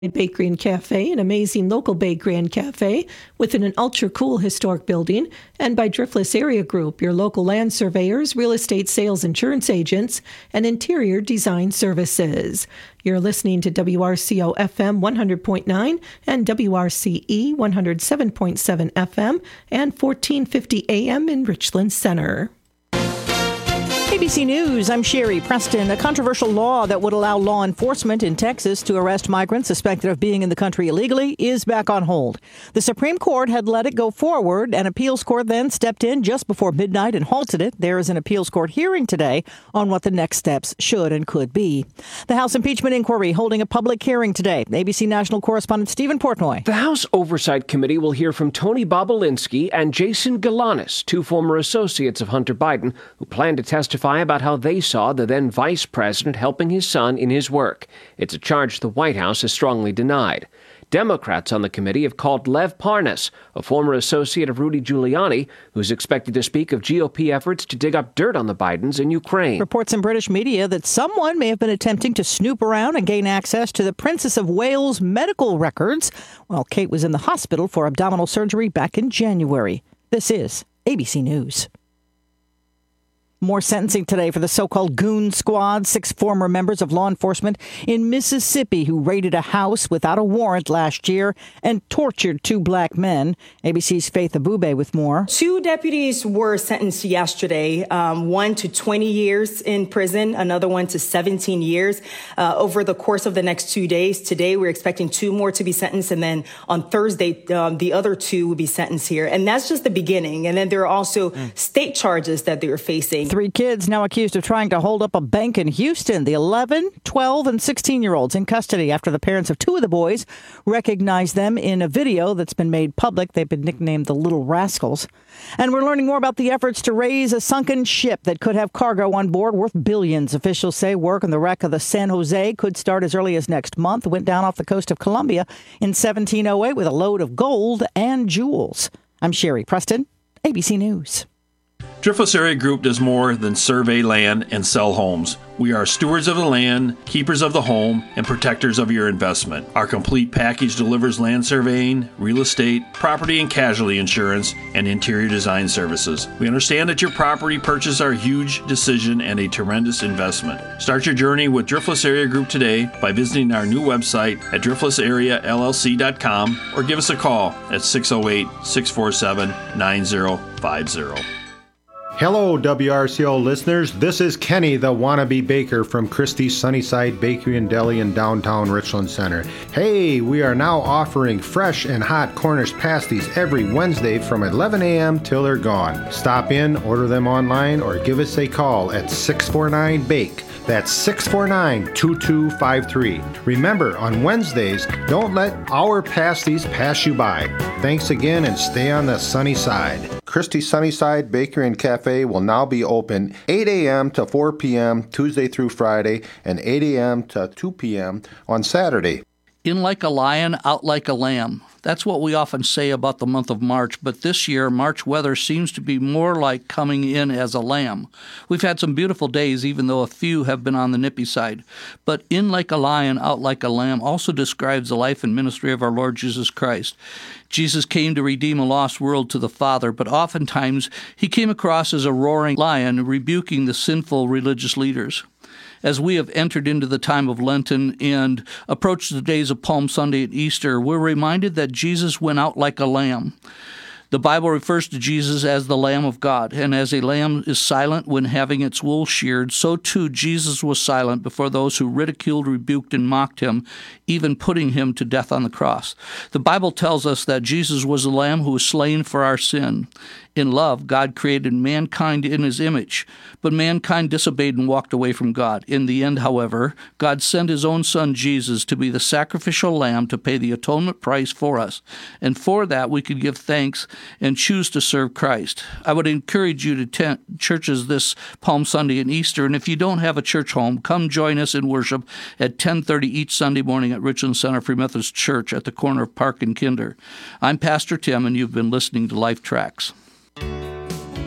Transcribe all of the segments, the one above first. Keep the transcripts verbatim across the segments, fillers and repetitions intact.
Bakery and Cafe, an amazing local bakery and cafe within an ultra-cool historic building, and by Driftless Area Group, your local land surveyors, real estate sales insurance agents, and interior design services. You're listening to W R C O F M one hundred point nine and W R C E one oh seven point seven F M and fourteen fifty A M in Richland Center. A B C News, I'm Sherry Preston. A controversial law that would allow law enforcement in Texas to arrest migrants suspected of being in the country illegally is back on hold. The Supreme Court had let it go forward. An appeals court then stepped in just before midnight and halted it. There is an appeals court hearing today on what the next steps should and could be. The House impeachment inquiry holding a public hearing today. A B C national correspondent Stephen Portnoy. The House Oversight Committee will hear from Tony Bobulinski and Jason Galanis, two former associates of Hunter Biden, who plan to testify about how they saw the then vice president helping his son in his work. It's a charge the White House has strongly denied. Democrats on the committee have called Lev Parnas, a former associate of Rudy Giuliani, who's expected to speak of G O P efforts to dig up dirt on the Bidens in Ukraine. Reports in British media that someone may have been attempting to snoop around and gain access to the Princess of Wales' medical records while Kate was in the hospital for abdominal surgery back in January. This is A B C News. More sentencing today for the so-called Goon Squad, six former members of law enforcement in Mississippi who raided a house without a warrant last year and tortured two black men. A B C's Faith Abube with more. Two deputies were sentenced yesterday, um, one to twenty years in prison, another one to seventeen years uh, over the course of the next two days. Today, we're expecting two more to be sentenced, and then on Thursday, um, the other two will be sentenced here. And that's just the beginning. And then there are also mm. state charges that they are facing. Three kids now accused of trying to hold up a bank in Houston. The eleven, twelve, and sixteen-year-olds in custody after the parents of two of the boys recognized them in a video that's been made public. They've been nicknamed the Little Rascals. And we're learning more about the efforts to raise a sunken ship that could have cargo on board worth billions. Officials say work on the wreck of the San Jose could start as early as next month. It went down off the coast of Colombia in seventeen oh eight with a load of gold and jewels. I'm Sherry Preston, A B C News. Driftless Area Group does more than survey land and sell homes. We are stewards of the land, keepers of the home, and protectors of your investment. Our complete package delivers land surveying, real estate, property and casualty insurance, and interior design services. We understand that your property purchase are a huge decision and a tremendous investment. Start your journey with Driftless Area Group today by visiting our new website at driftless area l l c dot com or give us a call at six oh eight, six four seven, nine oh five oh. Hello, W R C O listeners. This is Kenny, the wannabe baker from Christie's Sunnyside Bakery and Deli in downtown Richland Center. Hey, we are now offering fresh and hot Cornish pasties every Wednesday from eleven a.m. till they're gone. Stop in, order them online, or give us a call at six four nine bake. That's six four nine, two two five three. Remember, on Wednesdays, don't let our pasties pass you by. Thanks again and stay on the sunny side. Christie's Sunnyside Bakery and Cafe will now be open eight a.m. to four p.m. Tuesday through Friday and eight a.m. to two p.m. on Saturday. In like a lion, out like a lamb. That's what we often say about the month of March, but this year, March weather seems to be more like coming in as a lamb. We've had some beautiful days, even though a few have been on the nippy side. But in like a lion, out like a lamb also describes the life and ministry of our Lord Jesus Christ. Jesus came to redeem a lost world to the Father, but oftentimes he came across as a roaring lion, rebuking the sinful religious leaders. As we have entered into the time of Lenten and approached the days of Palm Sunday and Easter, we're reminded that Jesus went out like a lamb. The Bible refers to Jesus as the Lamb of God, and as a lamb is silent when having its wool sheared, so too Jesus was silent before those who ridiculed, rebuked, and mocked him, even putting him to death on the cross. The Bible tells us that Jesus was the Lamb who was slain for our sin. In love, God created mankind in his image, but mankind disobeyed and walked away from God. In the end, however, God sent his own Son, Jesus, to be the sacrificial lamb to pay the atonement price for us. And for that, we could give thanks and choose to serve Christ. I would encourage you to attend churches this Palm Sunday and Easter, and if you don't have a church home, come join us in worship at ten thirty each Sunday morning at Richland Center Free Methodist Church at the corner of Park and Kinder. I'm Pastor Tim, and you've been listening to Life Tracks.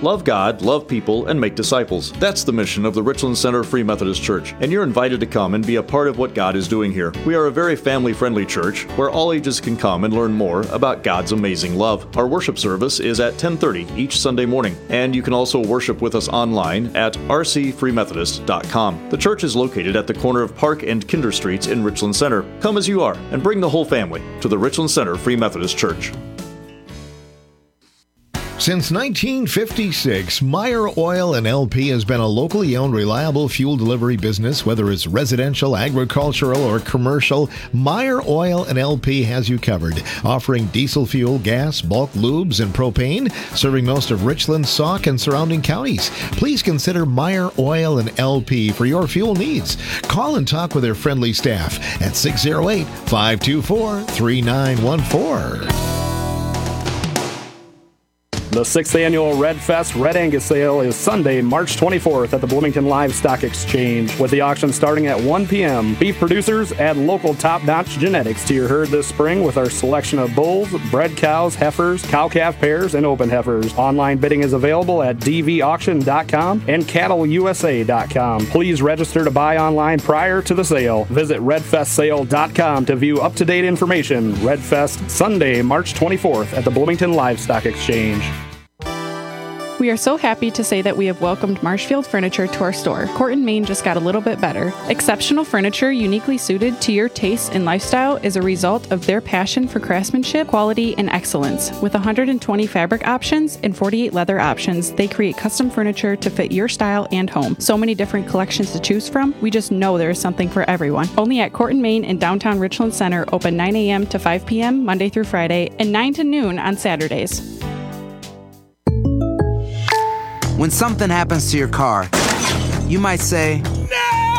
Love God, love people, and make disciples. That's the mission of the Richland Center Free Methodist Church, and you're invited to come and be a part of what God is doing here. We are a very family-friendly church where all ages can come and learn more about God's amazing love. Our worship service is at ten thirty each Sunday morning, and you can also worship with us online at r c free methodist dot com. The church is located at the corner of Park and Kinder Streets in Richland Center. Come as you are and bring the whole family to the Richland Center Free Methodist Church. Since nineteen fifty-six, Meyer Oil and L P has been a locally owned, reliable fuel delivery business. Whether it's residential, agricultural, or commercial, Meyer Oil and L P has you covered, offering diesel fuel, gas, bulk lubes, and propane, serving most of Richland, Sauk, and surrounding counties. Please consider Meyer Oil and L P for your fuel needs. Call and talk with their friendly staff at six oh eight, five two four, three nine one four. The sixth annual Red Fest Red Angus sale is Sunday, March twenty-fourth at the Bloomington Livestock Exchange, with the auction starting at one p.m. Beef producers add local top-notch genetics to your herd this spring with our selection of bulls, bred cows, heifers, cow-calf pairs, and open heifers. Online bidding is available at d v auction dot com and cattle u s a dot com. Please register to buy online prior to the sale. Visit red fest sale dot com to view up-to-date information. Red Fest, Sunday, March twenty-fourth at the Bloomington Livestock Exchange. We are so happy to say that we have welcomed Marshfield Furniture to our store. Corton, Maine just got a little bit better. Exceptional furniture uniquely suited to your taste and lifestyle is a result of their passion for craftsmanship, quality, and excellence. With one hundred twenty fabric options and forty-eight leather options, they create custom furniture to fit your style and home. So many different collections to choose from, we just know there is something for everyone. Only at Corton, Maine in downtown Richland Center, open nine a.m. to five p.m. Monday through Friday and nine to noon on Saturdays. When something happens to your car, you might say, "No!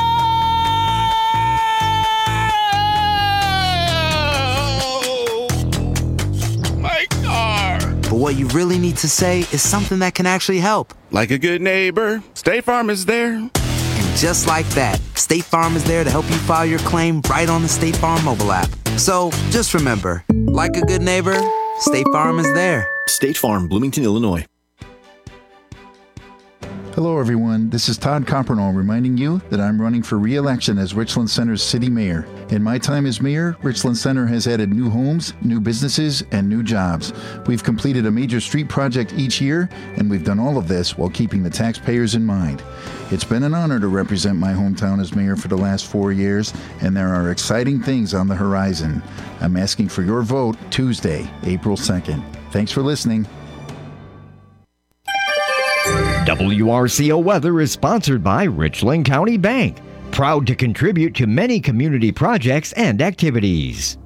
My car!" But what you really need to say is something that can actually help. Like a good neighbor, State Farm is there. And just like that, State Farm is there to help you file your claim right on the State Farm mobile app. So just remember, like a good neighbor, State Farm is there. State Farm, Bloomington, Illinois. Hello everyone, this is Todd Coppernoll reminding you that I'm running for re-election as Richland Center's city mayor. In my time as mayor, Richland Center has added new homes, new businesses, and new jobs. We've completed a major street project each year, and we've done all of this while keeping the taxpayers in mind. It's been an honor to represent my hometown as mayor for the last four years, and there are exciting things on the horizon. I'm asking for your vote Tuesday, April second. Thanks for listening. W R C O Weather is sponsored by Richland County Bank, proud to contribute to many community projects and activities.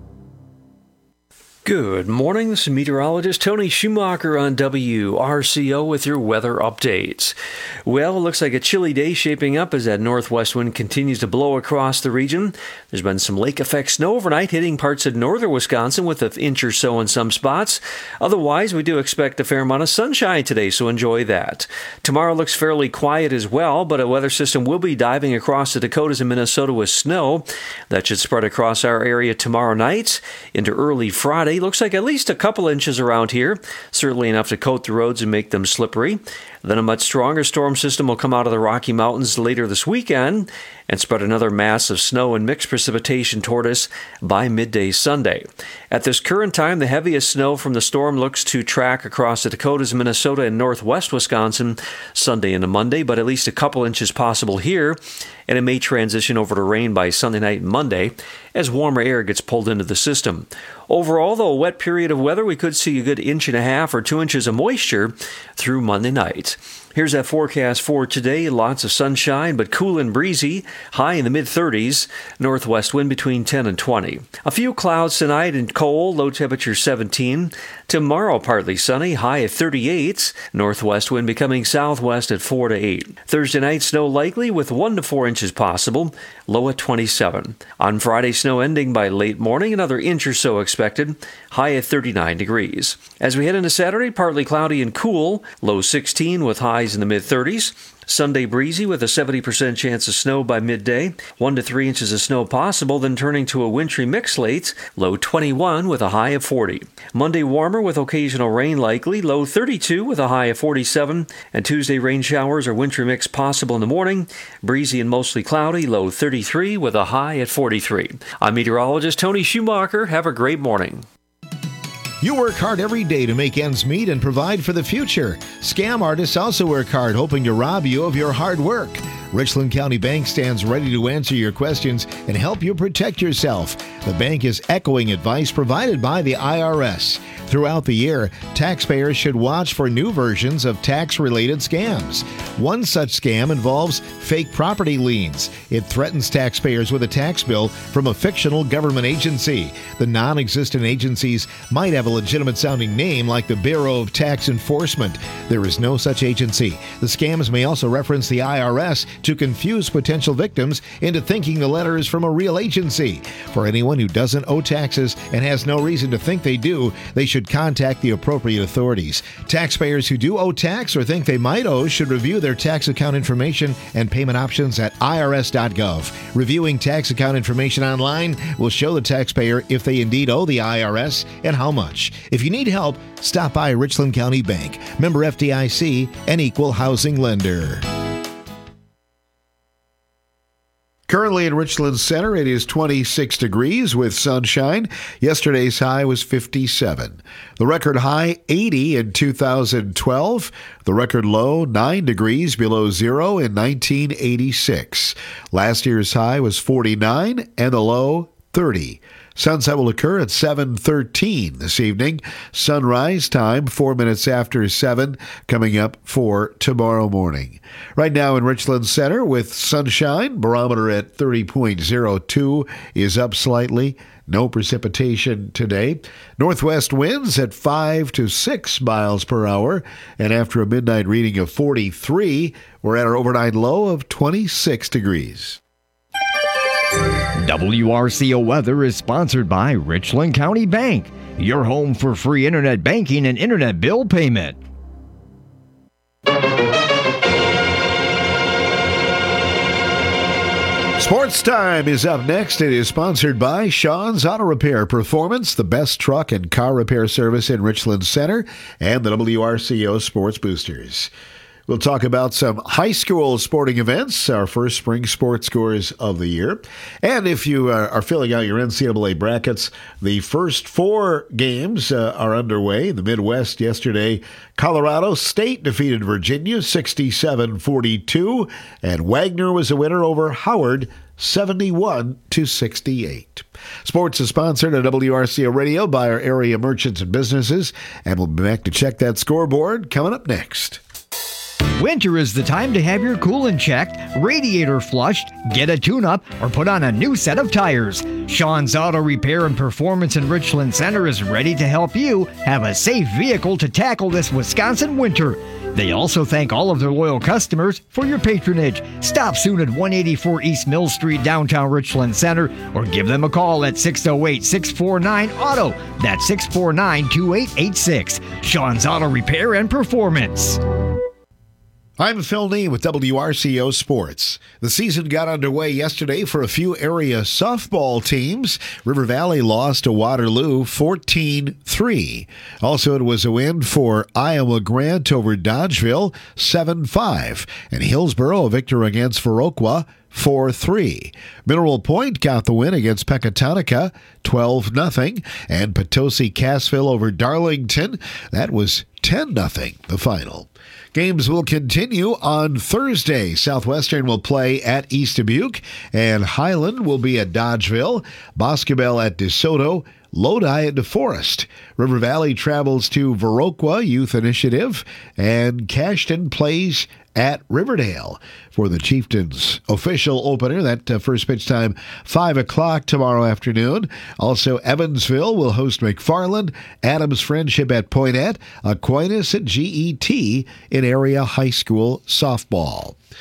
Good morning, this is meteorologist Tony Schumacher on W R C O with your weather updates. Well, it looks like a chilly day shaping up as that northwest wind continues to blow across the region. There's been some lake effect snow overnight hitting parts of northern Wisconsin with an inch or so in some spots. Otherwise, we do expect a fair amount of sunshine today, so enjoy that. Tomorrow looks fairly quiet as well, but a weather system will be diving across the Dakotas and Minnesota with snow. That should spread across our area tomorrow night into early Friday. Looks like at least a couple inches around here, certainly enough to coat the roads and make them slippery. Then a much stronger storm system will come out of the Rocky Mountains later this weekend and spread another mass of snow and mixed precipitation toward us by midday Sunday. At this current time, the heaviest snow from the storm looks to track across the Dakotas, Minnesota, and northwest Wisconsin Sunday into Monday, but at least a couple inches possible here, and it may transition over to rain by Sunday night and Monday as warmer air gets pulled into the system. Overall, though, a wet period of weather, we could see a good inch and a half or two inches of moisture through Monday night. Here's that forecast for today. Lots of sunshine, but cool and breezy. High in the mid-thirties. Northwest wind between ten and twenty. A few clouds tonight and cold. Low temperature seventeen. Tomorrow, partly sunny. High at thirty-eight. Northwest wind becoming southwest at four to eight. Thursday night, snow likely with one to four inches possible. Low at twenty-seven. On Friday, snow ending by late morning. Another inch or so expected. High at thirty-nine degrees. As we head into Saturday, partly cloudy and cool. Low sixteen with highs highs in the mid-thirties. Sunday breezy with a seventy percent chance of snow by midday. One to three inches of snow possible, then turning to a wintry mix late. Low twenty-one with a high of forty. Monday warmer with occasional rain likely. Low thirty-two with a high of forty-seven. And Tuesday rain showers or wintry mix possible in the morning. Breezy and mostly cloudy. Low thirty-three with a high at forty-three. I'm meteorologist Tony Schumacher. Have a great morning. You work hard every day to make ends meet and provide for the future. Scam artists also work hard, hoping to rob you of your hard work. Richland County Bank stands ready to answer your questions and help you protect yourself. The bank is echoing advice provided by the I R S. Throughout the year, taxpayers should watch for new versions of tax-related scams. One such scam involves fake property liens. It threatens taxpayers with a tax bill from a fictional government agency. The non-existent agencies might have a legitimate-sounding name like the Bureau of Tax Enforcement. There is no such agency. The scams may also reference the I R S to confuse potential victims into thinking the letter is from a real agency. For anyone who doesn't owe taxes and has no reason to think they do, they should contact the appropriate authorities. Taxpayers who do owe tax or think they might owe should review their tax account information and payment options at I R S dot gov. Reviewing tax account information online will show the taxpayer if they indeed owe the I R S and how much. If you need help, stop by Richland County Bank, member F D I C, and equal housing lender. Currently in Richland Center, it is twenty-six degrees with sunshine. Yesterday's high was fifty-seven. The record high, eighty in two thousand twelve. The record low, nine degrees below zero in nineteen eighty-six. Last year's high was forty-nine and the low, thirty. Sunset will occur at seven thirteen this evening. Sunrise time, four minutes after seven, coming up for tomorrow morning. Right now in Richland Center with sunshine, barometer at thirty point oh two is up slightly. No precipitation today. Northwest winds at five to six miles per hour. And after a midnight reading of forty-three, we're at our overnight low of twenty-six degrees. W R C O Weather is sponsored by Richland County Bank, your home for free internet banking and internet bill payment. Sports Time is up next. It is sponsored by Sean's Auto Repair Performance, the best truck and car repair service in Richland Center, and the W R C O Sports Boosters. We'll talk about some high school sporting events, our first spring sports scores of the year. And if you are filling out your N C double A brackets, the first four games uh, are underway. In the Midwest yesterday, Colorado State defeated Virginia sixty-seven forty-two, and Wagner was a winner over Howard seventy-one to sixty-eight. Sports is sponsored on W R C O Radio by our area merchants and businesses, and we'll be back to check that scoreboard coming up next. Winter is the time to have your coolant checked, radiator flushed, get a tune-up, or put on a new set of tires. Sean's Auto Repair and Performance in Richland Center is ready to help you have a safe vehicle to tackle this Wisconsin winter. They also thank all of their loyal customers for your patronage. Stop soon at one eighty-four East Mill Street, downtown Richland Center, or give them a call at six oh eight, six four nine, auto. That's six four nine, two eight eight six. Sean's Auto Repair and Performance. I'm Phil Nee with W R C O Sports. The season got underway yesterday for a few area softball teams. River Valley lost to Waterloo fourteen three. Also, it was a win for Iowa Grant over Dodgeville seven five. And Hillsboro a victor against Viroqua four three. Mineral Point got the win against Pecatonica twelve nothing. And Potosi Cassville over Darlington, that was ten nothing, the final. Games will continue on Thursday. Southwestern will play at East Dubuque, and Highland will be at Dodgeville, Boscobel at DeSoto, Lodi at DeForest. River Valley travels to Viroqua Youth Initiative, and Cashton plays at Riverdale for the Chieftains official opener. That uh, first pitch time, five o'clock tomorrow afternoon. Also, Evansville will host McFarland, Adams Friendship at Poinette, Aquinas at G E T in area high school softball.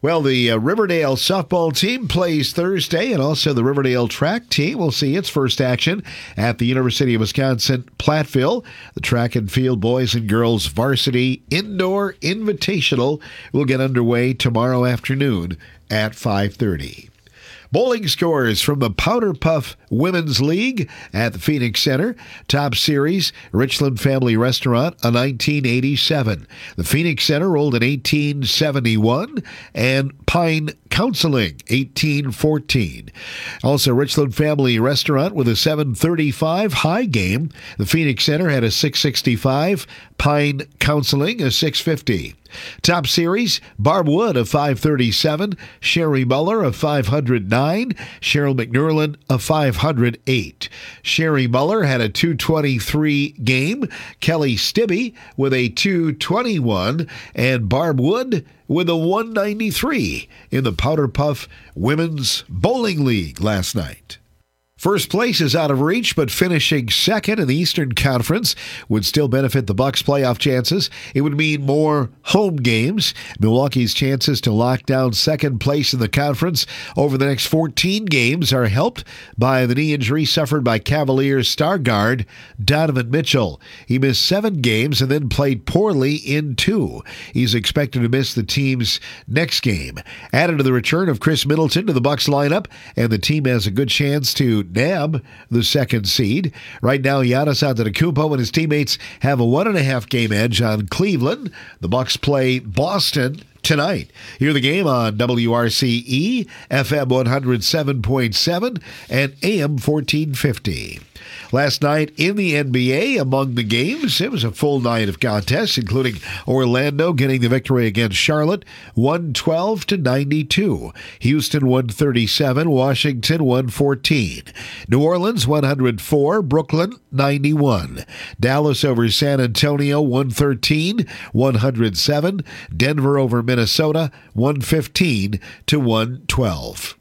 Well, the uh, Riverdale softball team plays Thursday, and also the Riverdale track team will see its first action at the University of Wisconsin Platteville. The track and field boys and girls varsity indoor invitational will get underway tomorrow afternoon at five thirty. Bowling scores from the Powder Puff Women's League at the Phoenix Center. Top series, Richland Family Restaurant, a nineteen eighty-seven. The Phoenix Center rolled an eighteen seventy-one, and Pine Counseling, eighteen fourteen. Also, Richland Family Restaurant with a seven thirty-five high game. The Phoenix Center had a six sixty-five. Pine Counseling, a six fifty. Top series, Barb Wood, a five thirty-seven. Sherry Muller, a five oh nine. Cheryl McNerlin, a five oh eight. Sherry Muller had a two twenty-three game. Kelly Stibbe with a two twenty-one. And Barb Wood with a one ninety-three in the Powder Puff Women's Bowling League last night. First place is out of reach, but finishing second in the Eastern Conference would still benefit the Bucks' playoff chances. It would mean more home games. Milwaukee's chances to lock down second place in the conference over the next fourteen games are helped by the knee injury suffered by Cavaliers star guard Donovan Mitchell. He missed seven games and then played poorly in two. He's expected to miss the team's next game. Added to the return of Chris Middleton to the Bucks lineup, and the team has a good chance to nab the second seed. Right now, Giannis Antetokounmpo and his teammates have a one and a half game edge on Cleveland. The Bucks play Boston tonight. Hear the game on W R C E, F M one oh seven point seven, and A M fourteen fifty. Last night in the N B A, among the games, it was a full night of contests, including Orlando getting the victory against Charlotte, one twelve to ninety-two. Houston one thirty-seven, Washington one fourteen. New Orleans one oh four, Brooklyn ninety-one. Dallas over San Antonio one thirteen, one oh seven. Denver over Minnesota one fifteen to one twelve.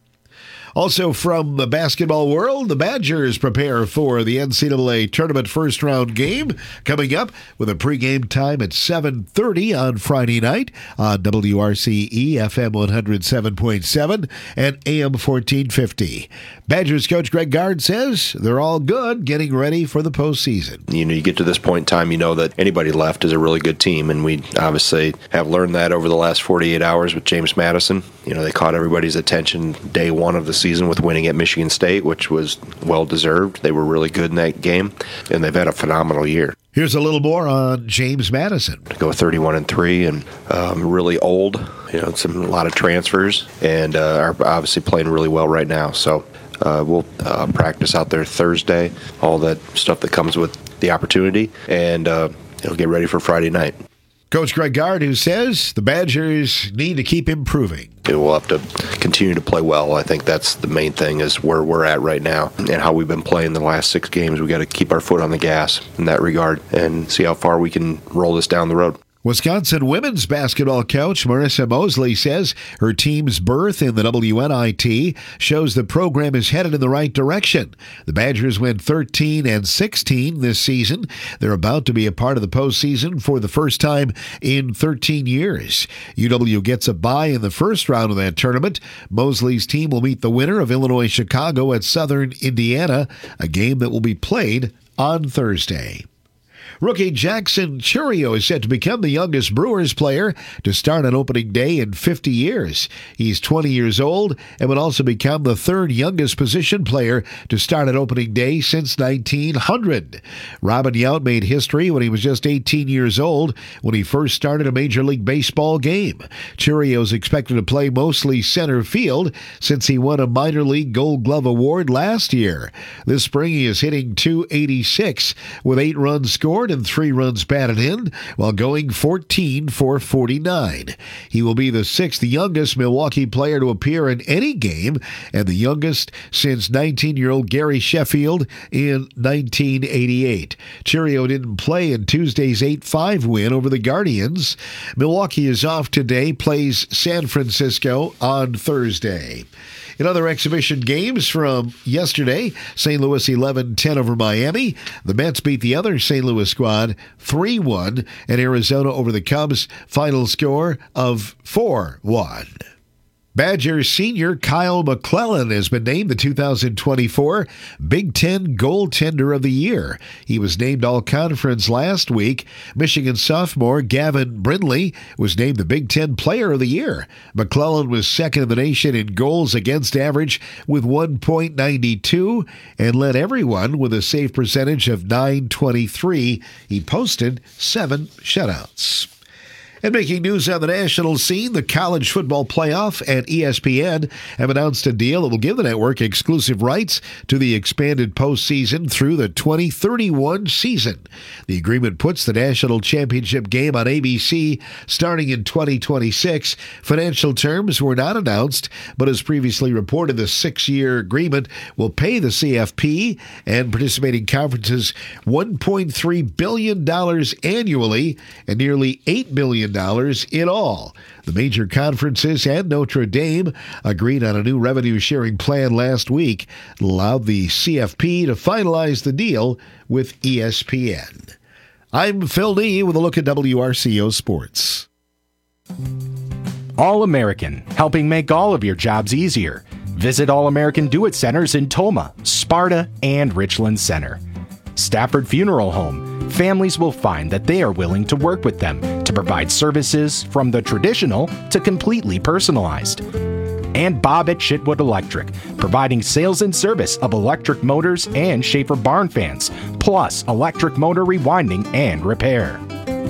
Also from the basketball world, the Badgers prepare for the N C double A tournament first round game coming up with a pregame time at seven thirty on Friday night on W R C E, F M one oh seven point seven and A M fourteen fifty. Badgers coach Greg Gard says they're all good getting ready for the postseason. You know, you get to this point in time, you know that anybody left is a really good team, and we obviously have learned that over the last forty-eight hours with James Madison. You know, they caught everybody's attention day one of the season with winning at Michigan State, which was well-deserved. They were really good in that game, and they've had a phenomenal year. Here's a little more on James Madison. To go thirty-one and three and um, really old, you know, some a lot of transfers, and uh, are obviously playing really well right now. So uh, we'll uh, practice out there Thursday, all that stuff that comes with the opportunity, and uh, it'll get ready for Friday night. Coach Greg Gard, who says the Badgers need to keep improving. We'll have to continue to play well. I think that's the main thing, is where we're at right now and how we've been playing the last six games. We got to keep our foot on the gas in that regard and see how far we can roll this down the road. Wisconsin women's basketball coach Marissa Mosley says her team's berth in the W N I T shows the program is headed in the right direction. The Badgers went thirteen and sixteen this season. They're about to be a part of the postseason for the first time in thirteen years. U W gets a bye in the first round of that tournament. Mosley's team will meet the winner of Illinois-Chicago at Southern Indiana, a game that will be played on Thursday. Rookie Jackson Chourio is set to become the youngest Brewers player to start on opening day in fifty years. He's twenty years old and would also become the third youngest position player to start on opening day since nineteen hundred. Robin Yount made history when he was just eighteen years old when he first started a Major League Baseball game. Chourio is expected to play mostly center field since he won a minor league Gold Glove award last year. This spring he is hitting two eighty-six with eight runs scored and three runs batted in while going fourteen for forty-nine. He will be the sixth youngest Milwaukee player to appear in any game and the youngest since nineteen-year-old Gary Sheffield in nineteen eighty-eight. Chourio didn't play in Tuesday's eight five win over the Guardians. Milwaukee is off today, plays San Francisco on Thursday. In other exhibition games from yesterday, Saint Louis eleven ten over Miami. The Mets beat the other Saint Louis squad three one, and Arizona over the Cubs, final score of four one. Badger senior Kyle McClellan has been named the two thousand twenty-four Big Ten Goaltender of the Year. He was named All-Conference last week. Michigan sophomore Gavin Brindley was named the Big Ten Player of the Year. McClellan was second in the nation in goals against average with one point nine two and led everyone with a save percentage of nine twenty-three. He posted seven shutouts. And making news on the national scene, the College Football Playoff and E S P N have announced a deal that will give the network exclusive rights to the expanded postseason through the twenty thirty-one season. The agreement puts the national championship game on A B C starting in twenty twenty-six. Financial terms were not announced, but as previously reported, the six-year agreement will pay the C F P and participating conferences one point three billion dollars annually and nearly eight billion dollars in all. The major conferences and Notre Dame agreed on a new revenue-sharing plan last week that allowed the C F P to finalize the deal with E S P N. I'm Phil Lee with a look at W R C O Sports. All-American, helping make all of your jobs easier. Visit All-American Do-It Centers in Toma, Sparta, and Richland Center. Stafford Funeral Home. Families will find that they are willing to work with them to provide services from the traditional to completely personalized. And Bob at Chitwood Electric, providing sales and service of electric motors and Schaefer barn fans, plus electric motor rewinding and repair.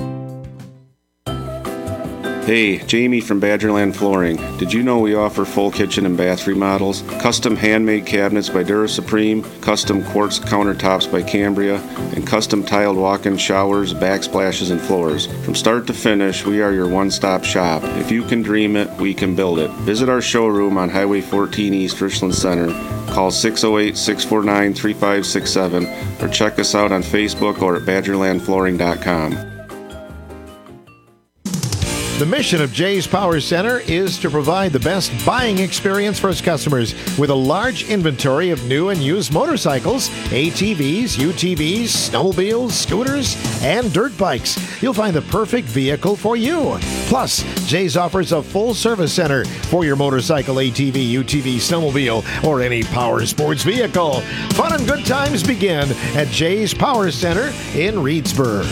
Hey, Jamie from Badgerland Flooring. Did you know we offer full kitchen and bath remodels, custom handmade cabinets by Dura Supreme, custom quartz countertops by Cambria, and custom tiled walk-in showers, backsplashes, and floors? From start to finish, we are your one-stop shop. If you can dream it, we can build it. Visit our showroom on Highway fourteen East Richland Center. Call six oh eight, six four nine, three five six seven or check us out on Facebook or at badgerland flooring dot com. The mission of Jay's Power Center is to provide the best buying experience for its customers with a large inventory of new and used motorcycles, A T Vs, U T Vs, snowmobiles, scooters, and dirt bikes. You'll find the perfect vehicle for you. Plus, Jay's offers a full service center for your motorcycle, A T V, U T V, snowmobile, or any power sports vehicle. Fun and good times begin at Jay's Power Center in Reedsburg.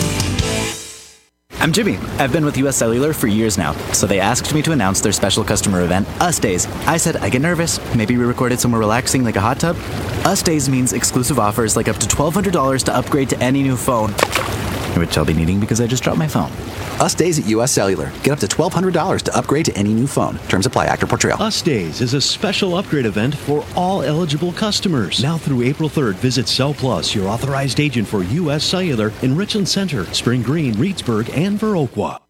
I'm Jimmy. I've been with U S Cellular for years now, so they asked me to announce their special customer event, Us Days. I said, I get nervous. Maybe we recorded somewhere relaxing like a hot tub? Us Days means exclusive offers like up to twelve hundred dollars to upgrade to any new phone, which I'll be needing because I just dropped my phone. Us Days at U S Cellular. Get up to twelve hundred dollars to upgrade to any new phone. Terms apply. Actor Portrayal. Us Days is a special upgrade event for all eligible customers. Now through April third, visit Cell Plus, your authorized agent for U S Cellular in Richland Center, Spring Green, Reedsburg, and Viroqua.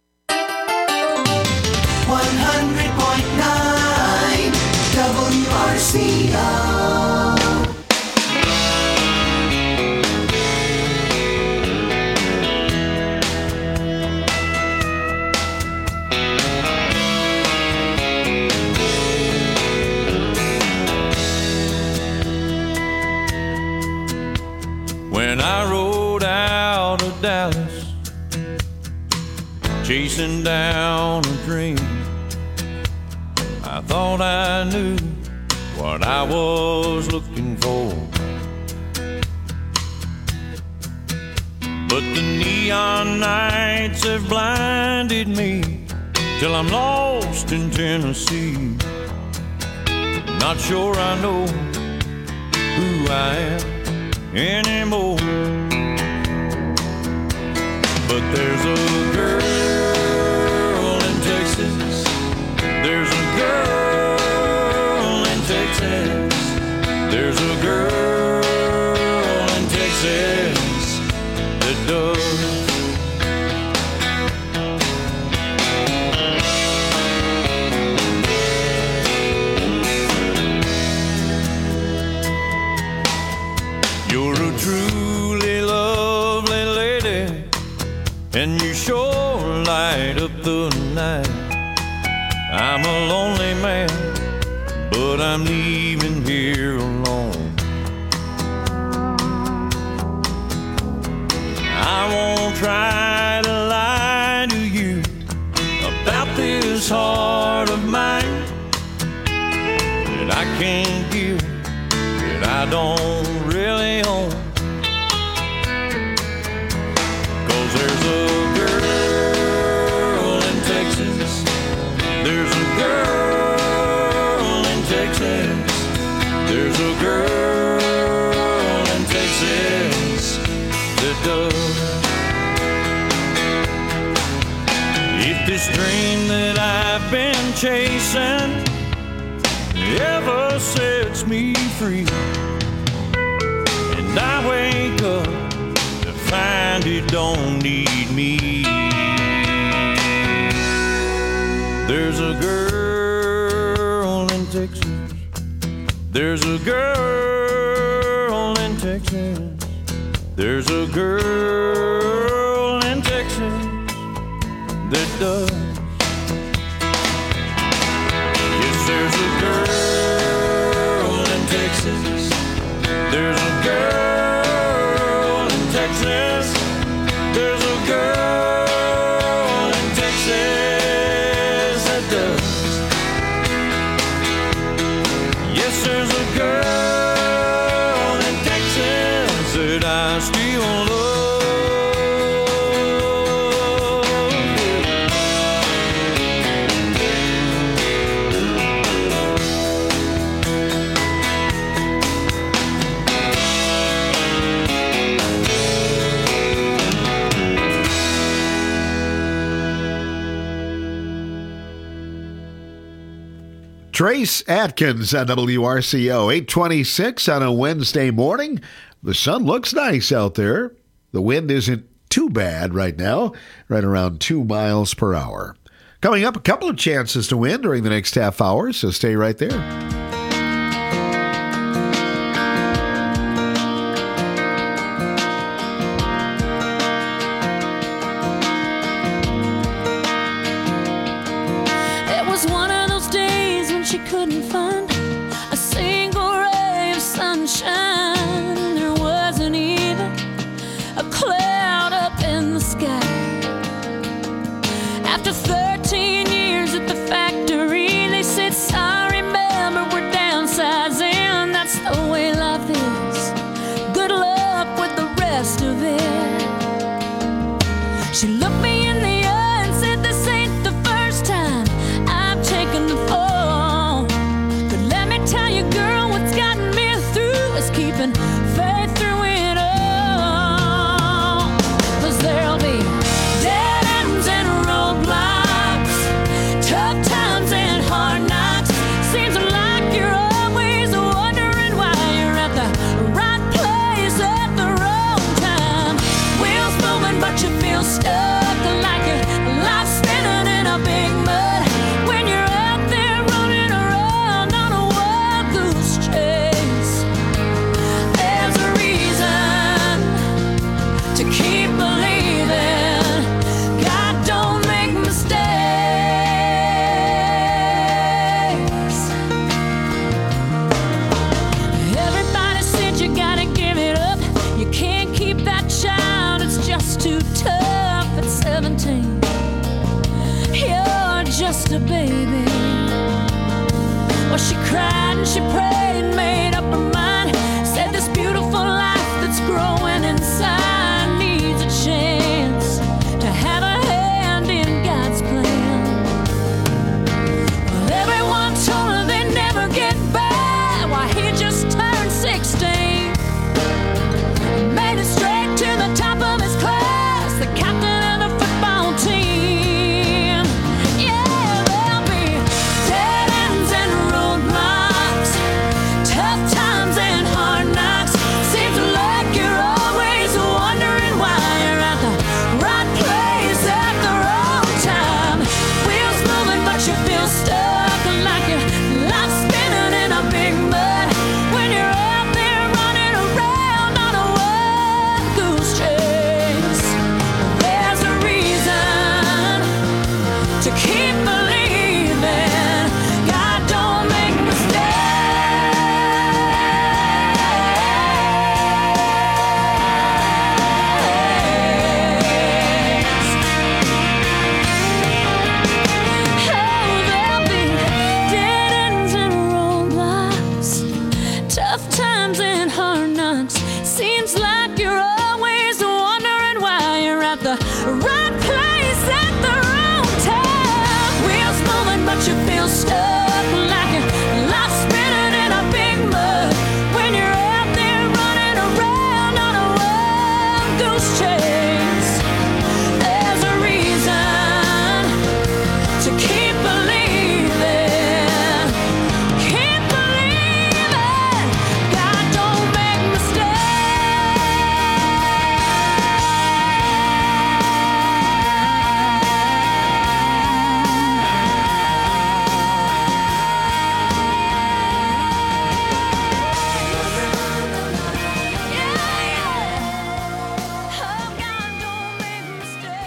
one hundred point nine W R C O. When I rode out of Dallas, chasing down a dream, I thought I knew what I was looking for. But the neon nights have blinded me till I'm lost in Tennessee. Not sure I know who I am anymore. But there's a girl in Texas, there's a girl in Texas, there's a girl in Texas that does. You're a truly lovely lady, and you sure light up the night. I'm a lonely man, but I'm leaving here alone. I won't try to lie to you about this heart of mine. can't give that I don't really own. 'Cause there's a girl in Texas, there's a girl in Texas, there's a girl in Texas that does. If this dream that I've been chasing ever sets me free, and I wake up to find it don't need me, there's a girl in Texas, there's a girl in Texas, there's a girl in Texas that does. Yes, there's a girl in Texas, there's a girl in Texas, there's a girl in Texas that does. Yes, there's a girl in Texas that I still love. Trace Atkins on W R C O, eight twenty-six on a Wednesday morning. The sun looks nice out there. The wind isn't too bad right now, right around two miles per hour. Coming up, a couple of chances to win during the next half hour, so stay right there. It was one of those days when she couldn't find a single ray of sunshine. There wasn't even a cloud up in the sky. After thirteen years at the factory, they said, sorry, remember, we're downsizing. That's the way life is. Good luck with the rest of it. She looked me in the eye and said, this ain't the first time I've taken the fall. But let me tell you, girl, what's gotten me through is keeping faith through it all. 'Cause there'll be dead ends and roadblocks, tough times and hard knocks. Seems like you're always wondering why you're at the right place at the wrong time. Wheels moving, but you feel stuck, like your life's spinning in a big mud. When you're out there running around on a wild goose chase, there's a reason to keep believing. God don't make mistakes. Everybody said you gotta give it up. You can't keep that child, it's just too tough at seventeen. You're just a baby. Well, she cried and she prayed and made up her mind. Said this beautiful life that's growing inside needs a chance to have a hand in God's plan. Well, everyone told her they'd never get by. Why, he just turned sixteen, made it straight to the top of his class, the captain of the football team. Yeah, there'll be dead ends and roadblocks, tough times and hard knocks. Seems like you're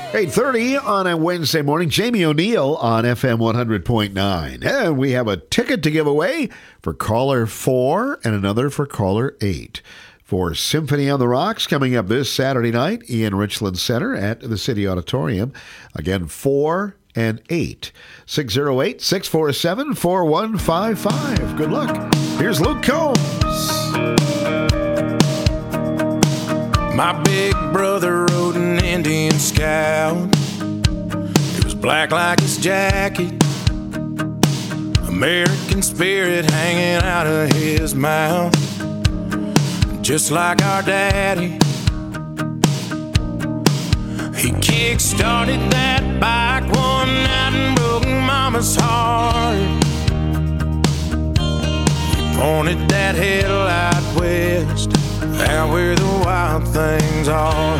eight thirty on a Wednesday morning. Jamie O'Neill on F M one hundred point nine. And we have a ticket to give away for caller four and another for caller eight for Symphony on the Rocks coming up this Saturday night in Richland Center at the City Auditorium. Again, four and eight. six oh eight, six four seven, four one five five. Good luck. Here's Luke Combs. My big brother rode an Indian Scout. It was black like his jacket, American spirit hanging out of his mouth, just like our daddy. He kick-started that bike one night and broke Mama's heart. He pointed that headlight west, out where the wild things are.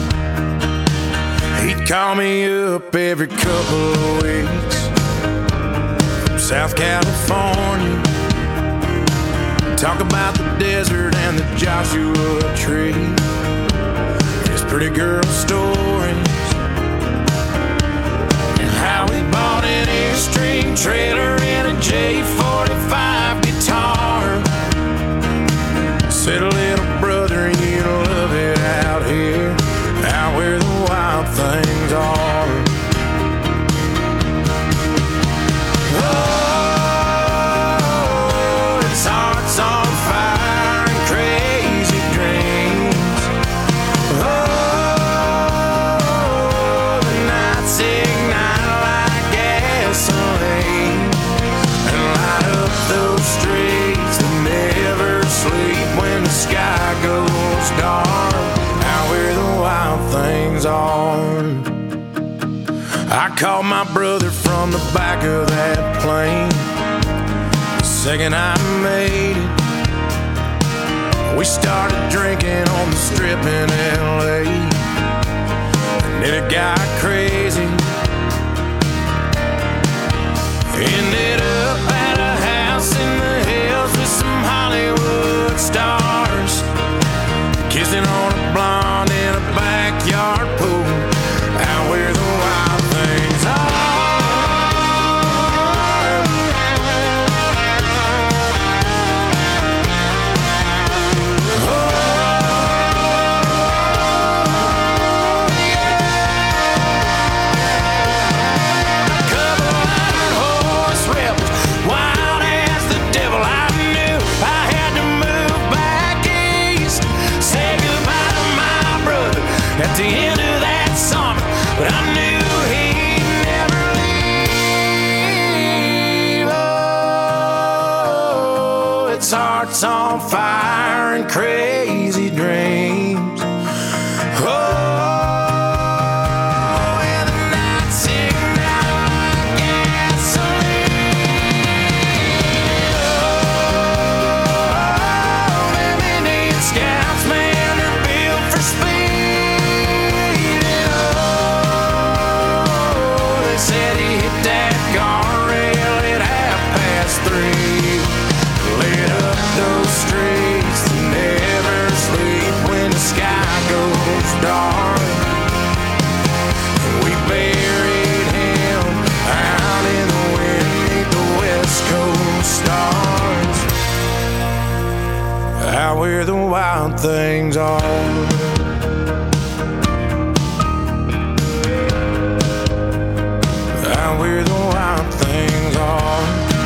He'd call me up every couple of weeks from South California, talk about the desert and the Joshua Tree, his pretty girl stories, and how he bought an Airstream trailer and a J forty-five guitar. Said, little brother, you love it out here, out where the wild things are. Oh, his heart's on fire and crazy dreams. Oh, the nights ignite like gasoline and light up those streets that never sleep when the sky goes dark, out where the wild things are. I called my brother from the back of that plane the second I made it. We started drinking on the strip in L A, and then it got crazy. Ended up at a house in the hills with some Hollywood stars, kissing on a blonde in a backyard pool, out where the wild things are. Oh, yeah. A couple hundred horse rebels, wild as the devil. I knew I had to move back east, say goodbye to my brother at the end of that summer, but I knew he'd never leave. Oh, its heart's on fire and crazy dreams. Oh, and the nights ignite like gasoline. Oh, them Indian Scouts, man, they're built for speed. Oh, they said he hit that guardrail at half past three, lit up those streets that never sleep when the sky goes dark. We buried him out in the wind beneath the West Coast stars, out where the wild things are. Out where the wild things are.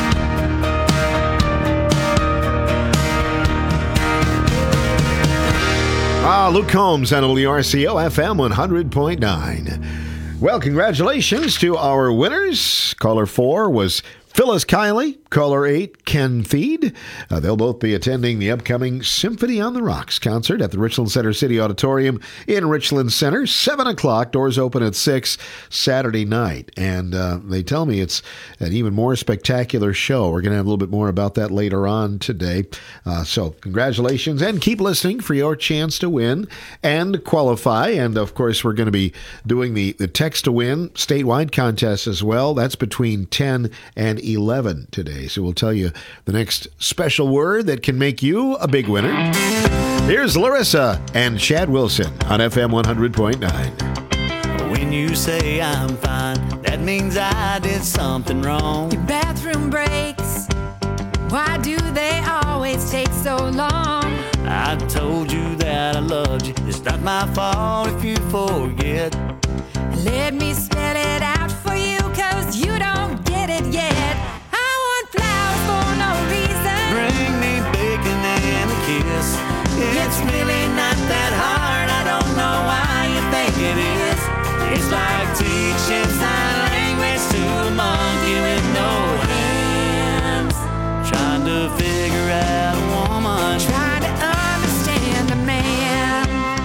Ah, Luke Combs on W R C O F M one hundred point nine. Well, congratulations to our winners. Caller four was Phyllis Kiley. Caller eight, Ken Feed. Uh, they'll both be attending the upcoming Symphony on the Rocks concert at the Richland Center City Auditorium in Richland Center. seven o'clock. Doors open at six Saturday night. And uh, they tell me it's an even more spectacular show. We're going to have a little bit more about that later on today. Uh, so congratulations, and keep listening for your chance to win and qualify. And, of course, we're going to be doing the, the Text to Win statewide contest as well. That's between ten and eleven today. So we'll tell you the next special word that can make you a big winner. Here's Larissa and Chad Wilson on F M one hundred point nine. When you say I'm fine, that means I did something wrong. Your bathroom breaks, why do they always take so long? I told you that I loved you, it's not my fault if you forget. Let me spell it out for you, cause you don't get it yet. I want flowers for no reason. Bring me bacon and a kiss. It's really not that hard, I don't know why you think it is. It's like teaching sign language to a monkey with no hands. Trying to figure out a woman, trying to understand a man.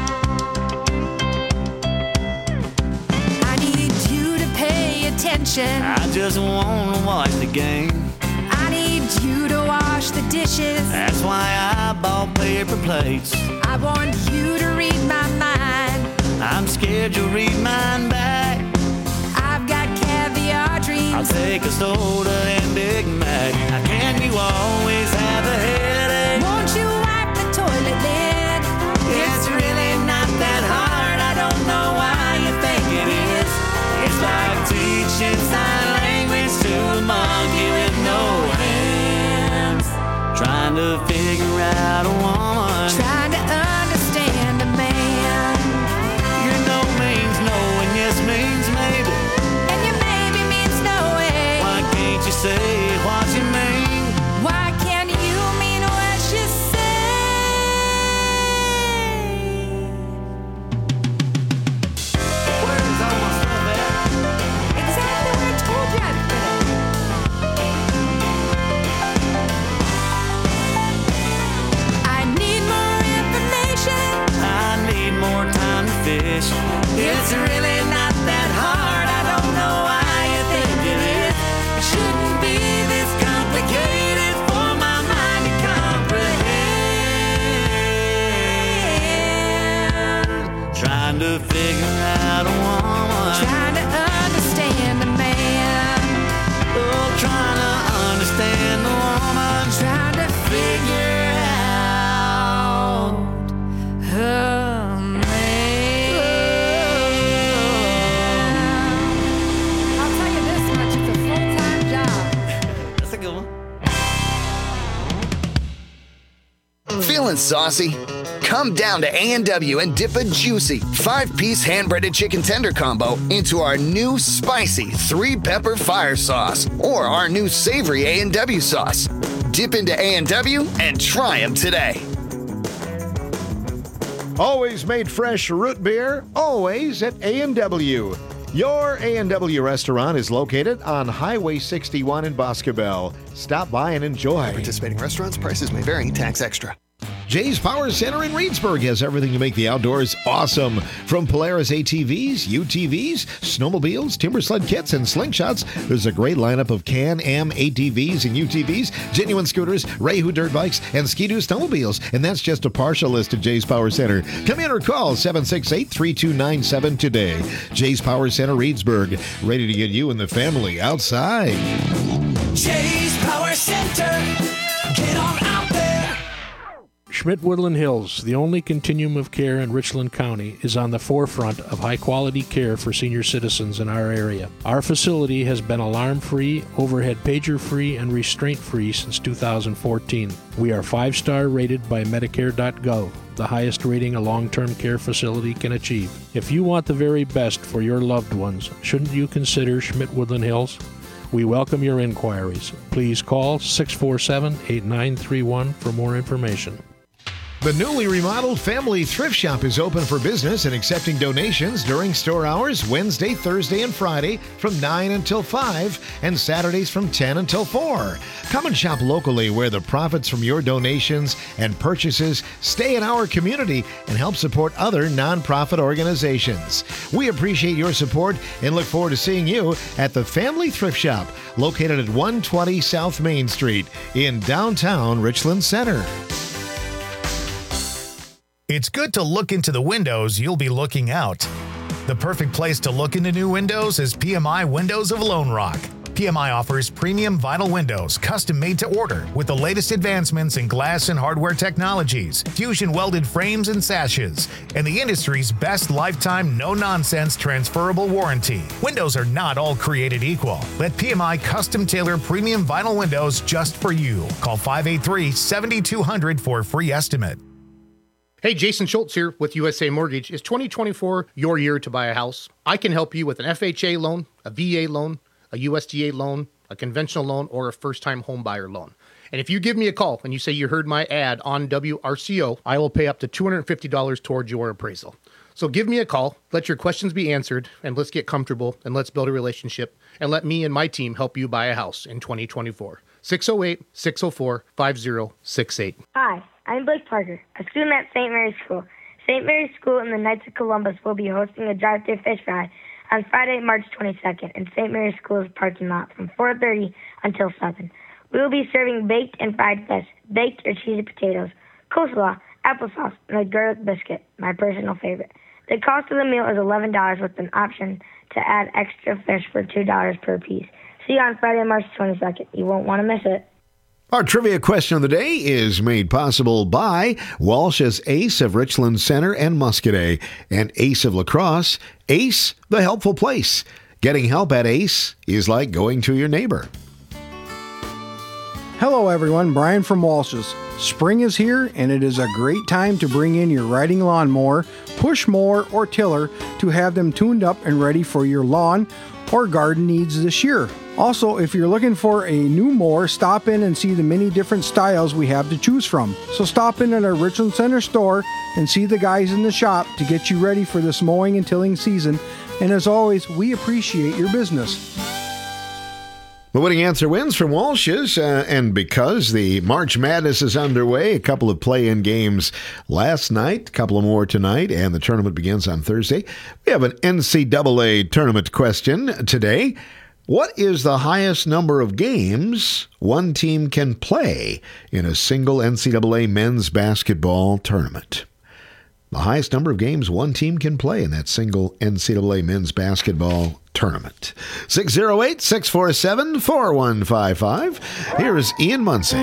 I need you to pay attention. I just want to watch the game. I need you to wash the dishes. That's why I bought paper plates. I want you to read my mind. I'm scared you'll read mine back. I've got caviar dreams. I'll take a soda and Big Mac. How can you always have a headache? Won't you wipe the toilet lid? It's really not that hard, I don't know why you think it is. It's like teaching sign language to a monkey with no hands. Trying to figure out a woman, trying to understand a man. Your no means no and yes means maybe, and your maybe means no way. Why can't you say what you mean? Why can't you mean what you say? Where's all my stuff at? Exactly where I told you I'd put it. I need more information. I need more time to fish. It's really not that hard, I don't know why you think it is. It shouldn't be this complicated for my mind to comprehend. Trying to figure out a woman, trying to understand a man. Oh, trying to understand the woman, trying to figure out her man. I'll tell you this much, it's a full-time job. That's a good one. Feeling saucy? Come down to A and W and dip a juicy five-piece hand-breaded chicken tender combo into our new spicy three-pepper fire sauce or our new savory A and W sauce. Dip into A and W and try them today. Always made fresh root beer, always at A and W. Your A and W restaurant is located on Highway sixty-one in Boscobel. Stop by and enjoy. Participating restaurants, prices may vary, tax extra. Jay's Power Center in Reedsburg has everything to make the outdoors awesome. From Polaris A T Vs, U T Vs, snowmobiles, timber sled kits, and slingshots, there's a great lineup of Can-Am A T Vs and U T Vs, genuine scooters, Rayhu dirt bikes, and Ski-Doo snowmobiles. And that's just a partial list at Jay's Power Center. Come in or call seven six eight, three two nine seven today. Jay's Power Center Reedsburg, ready to get you and the family outside. Jay's Power Center. Get on out there. Schmidt Woodland Hills, the only continuum of care in Richland County, is on the forefront of high-quality care for senior citizens in our area. Our facility has been alarm-free, overhead pager-free, and restraint-free since two thousand fourteen. We are five-star rated by Medicare dot gov, the highest rating a long-term care facility can achieve. If you want the very best for your loved ones, shouldn't you consider Schmidt Woodland Hills? We welcome your inquiries. Please call six four seven, eight nine three one for more information. The newly remodeled Family Thrift Shop is open for business and accepting donations during store hours Wednesday, Thursday, and Friday from nine until five and Saturdays from ten until four. Come and shop locally where the profits from your donations and purchases stay in our community and help support other nonprofit organizations. We appreciate your support and look forward to seeing you at the Family Thrift Shop located at one twenty South Main Street in downtown Richland Center. It's good to look into the windows you'll be looking out. The perfect place to look into new windows is P M I Windows of Lone Rock. P P M I offers premium vinyl windows, custom made to order, with the latest advancements in glass and hardware technologies, fusion welded frames and sashes, and the industry's best lifetime no-nonsense transferable warranty. Windows are not all created equal. Let P M I custom tailor premium vinyl windows just for you. Call five eight three, seven two zero zero for a free estimate. Hey, Jason Schultz here with U S A Mortgage. Is twenty twenty-four your year to buy a house? I can help you with an F H A loan, a V A loan, a U S D A loan, a conventional loan, or a first-time home buyer loan. And if you give me a call and you say you heard my ad on W R C O, I will pay up to two hundred fifty dollars towards your appraisal. So give me a call, let your questions be answered, and let's get comfortable, and let's build a relationship, and let me and my team help you buy a house in twenty twenty-four. six oh eight, six oh four, five oh six eight. Hi, I'm Blake Parker, a student at Saint Mary's School. Saint Mary's School and the Knights of Columbus will be hosting a drive-thru fish fry on Friday, March twenty-second in Saint Mary's School's parking lot from four thirty until seven. We will be serving baked and fried fish, baked or cheesy potatoes, coleslaw, applesauce, and a garlic biscuit, my personal favorite. The cost of the meal is eleven dollars with an option to add extra fish for two dollars per piece. See you on Friday, March twenty-second. You won't want to miss it. Our trivia question of the day is made possible by Walsh's Ace of Richland Center and Muscadet, and Ace of La Crosse. Ace, the helpful place. Getting help at Ace is like going to your neighbor. Hello everyone, Brian from Walsh's. Spring is here and it is a great time to bring in your riding lawnmower, push mower, or tiller to have them tuned up and ready for your lawn or garden needs this year. Also, if you're looking for a new mower, stop in and see the many different styles we have to choose from. So stop in at our Richland Center store and see the guys in the shop to get you ready for this mowing and tilling season. And as always, we appreciate your business. The winning answer wins from Walsh's, uh, and because the March Madness is underway, a couple of play-in games last night, a couple of more tonight, and the tournament begins on Thursday. We have an N C double A tournament question today. What is the highest number of games one team can play in a single N C double A men's basketball tournament? The highest number of games one team can play in that single N C double A men's basketball tournament. six oh eight, six four seven, four one five five. Here is Ian Muncy.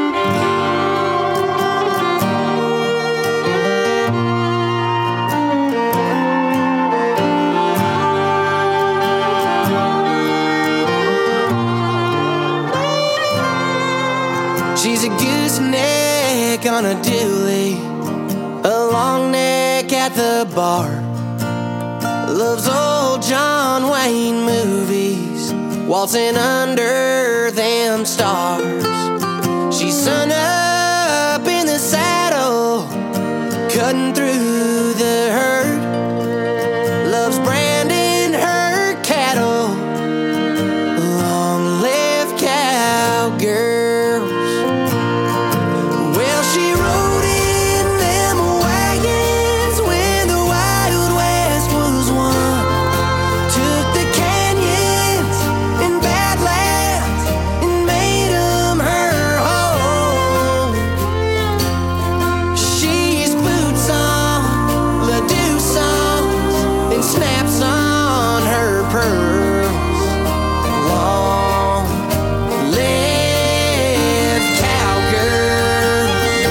She's a gooseneck on a dually, a long neck at the bar. Loves old John Wayne movies, waltzing under them stars. She's sun up in the saddle, cutting through the herd. Loves branding her cattle, long-lived cowgirls. Well, she rode in them wagons when the Wild West was won. Took the canyons and badlands and made them her home. She's boots on, Ledoux songs, and snaps on her pearls. Long live cowgirls.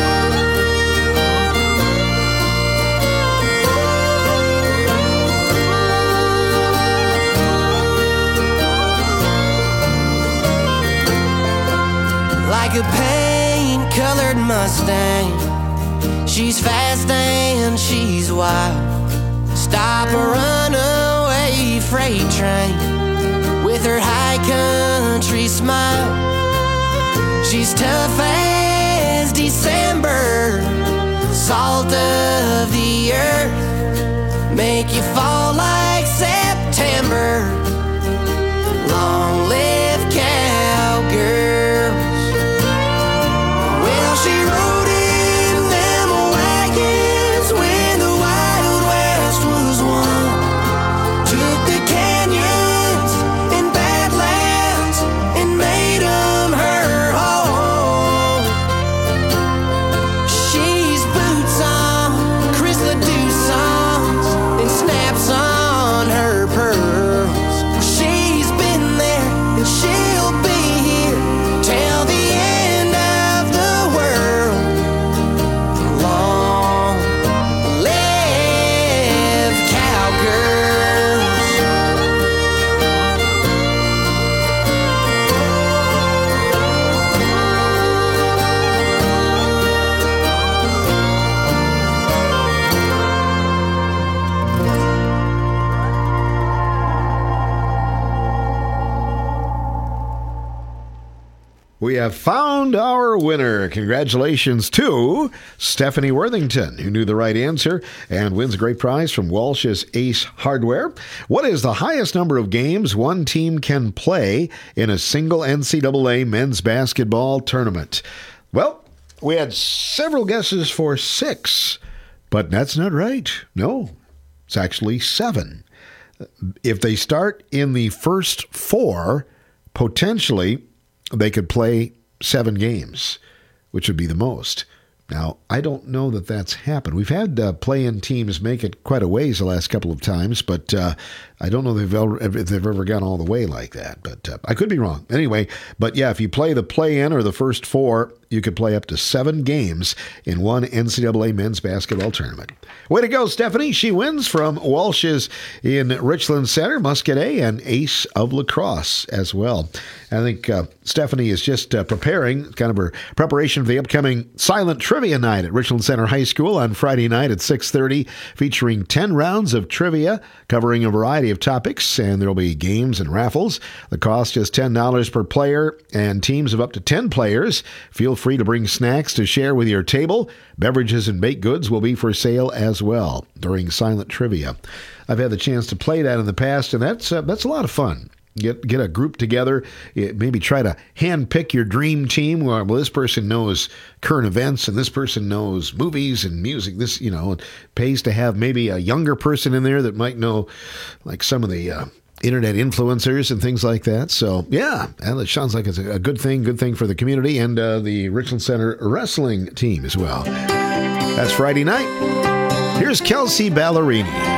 Like a paint-colored Mustang, she's fast and she's wild. Stop a runaway freight train with her high country smile. She's tough as December, salt of the earth, make you fall like September. Long live cowgirls. Well, she rode in them wagons when the Wild West was won. Took the canyons and badlands and made them her home. She's boots on, Chris Ledoux songs, and snaps on We have found our winner. Congratulations to Stephanie Worthington, who knew the right answer and wins a great prize from Walsh's Ace Hardware. What is the highest number of games one team can play in a single N C double A men's basketball tournament? Well, we had several guesses for six, but that's not right. No, it's actually seven. If they start in the first four, potentially they could play seven games, which would be the most. Now, I don't know that that's happened. We've had uh, play-in teams make it quite a ways the last couple of times, but uh, I don't know if they've, ever, if they've ever gone all the way like that. But uh, I could be wrong. Anyway, but yeah, if you play the play-in or the first four, you could play up to seven games in one N C double A men's basketball tournament. Way to go, Stephanie. She wins from Walsh's in Richland Center, Muscadet, and Ace of Lacrosse as well. I think uh, Stephanie is just uh, preparing, kind of her preparation for the upcoming Silent Trivia Night at Richland Center High School on Friday night at six thirty, featuring ten rounds of trivia covering a variety of topics, and there will be games and raffles. The cost is ten dollars per player, and teams of up to ten players. Feel free to bring snacks to share with your table. Beverages and baked goods will be for sale as well during Silent Trivia. I've had the chance to play that in the past, and that's uh, that's a lot of fun. Get get a group together, maybe try to handpick your dream team. Well, this person knows current events, and this person knows movies and music. This, you know, it pays to have maybe a younger person in there that might know, like, some of the uh, internet influencers and things like that. So, yeah, it sounds like it's a good thing, good thing for the community and uh, the Richland Center wrestling team as well. That's Friday night. Here's Kelsey Ballerini.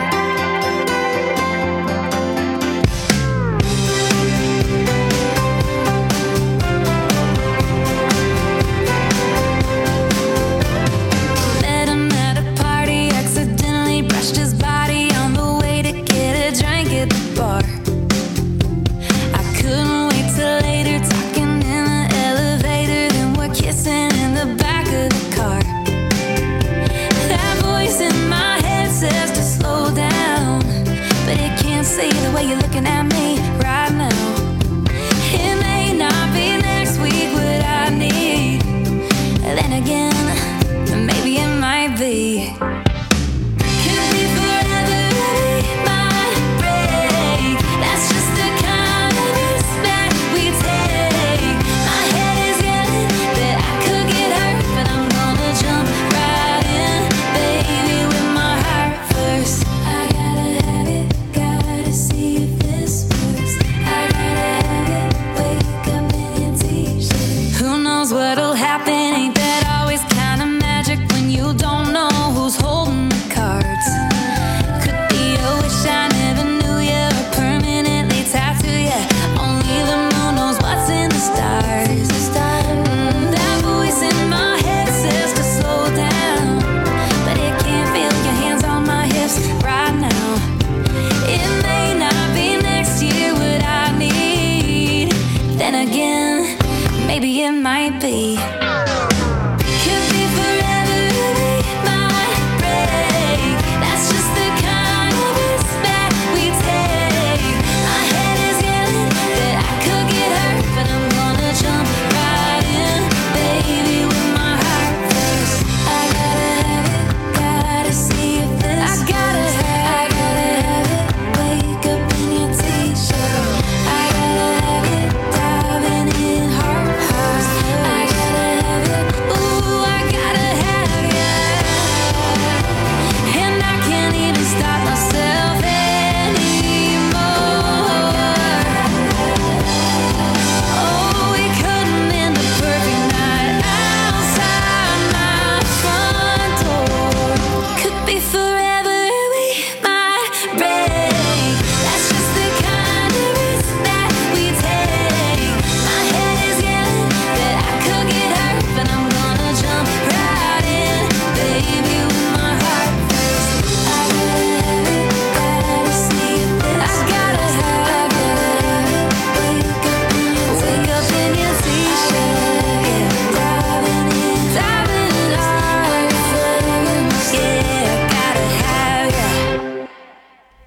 Slow down.